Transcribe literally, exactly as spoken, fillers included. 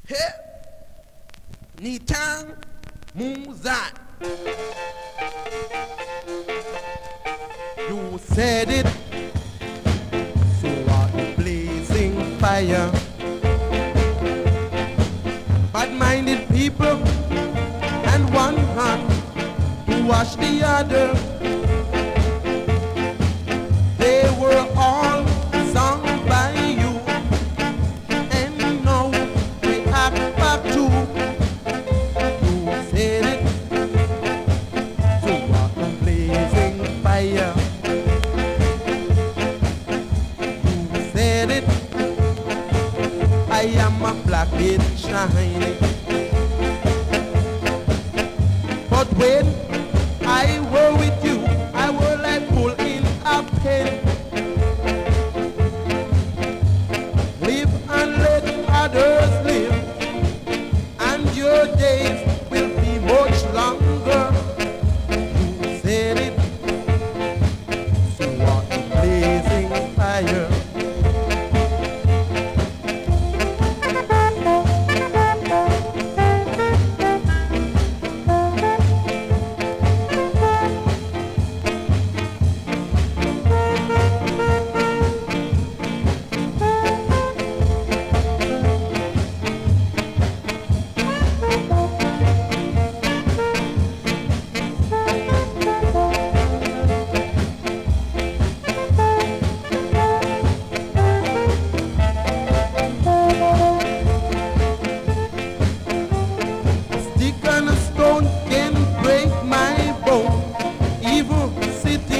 Hey, Nitang Muzat. You said it, so are the blazing fire. Bad-minded people and one hand to wash the other. They were all sung by you, and now we act back to. You said it, so are the blazing fire. You said it, I am a black bitch shining. But when